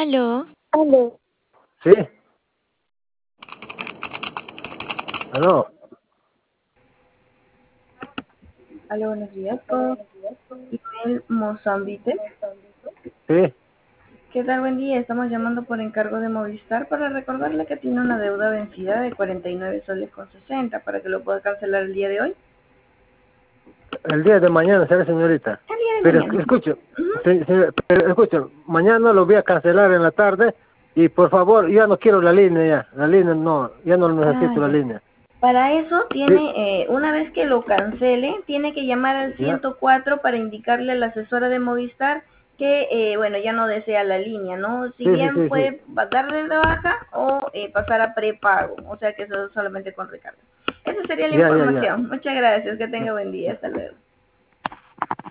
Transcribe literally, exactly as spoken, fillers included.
Aló. Aló. Sí. Aló. Aló, buenos días, con Ismael Mozambique. Sí. ¿Qué tal? Buen día. Estamos llamando por encargo de Movistar para recordarle que tiene una deuda vencida de cuarenta y nueve soles con sesenta para que lo pueda cancelar el día de hoy. El día de mañana, ¿sabes, señorita? El día de Pero mañana. escuche, Ujú. sí, sí, pero escuche, mañana lo voy a cancelar en la tarde y por favor, ya no quiero la línea ya. La línea no, ya no Ah, necesito la ya. línea. Para eso Sí, tiene, eh, una vez que lo cancele, tiene que llamar al ya. ciento cuatro para indicarle a la asesora de Movistar que, eh, bueno, ya no desea la línea, ¿no? Si Sí, sí, bien sí, sí. puede darle de baja o eh, pasar a prepago, o sea que eso es solamente con recarga. Esa sería la Ya, ya, ya. información. Muchas gracias, que tenga buen día, hasta luego.